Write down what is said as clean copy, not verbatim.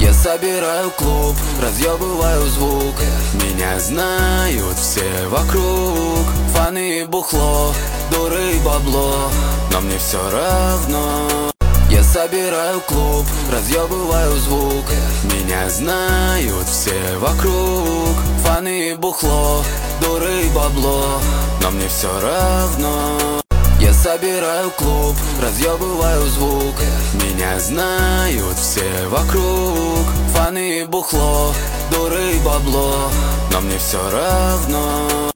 Я собираю клуб, разъебываю звук. Меня знают все вокруг. Фаны и бухло, дуры и бабло, но мне все равно. Я собираю клуб, разъебываю звук. Меня знают все вокруг. Фаны и бухло, дуры и бабло, но мне все равно. Я собираю клуб, разъебываю звук. Меня знают все вокруг. Фаны и бухло, дуры и бабло, но мне все равно.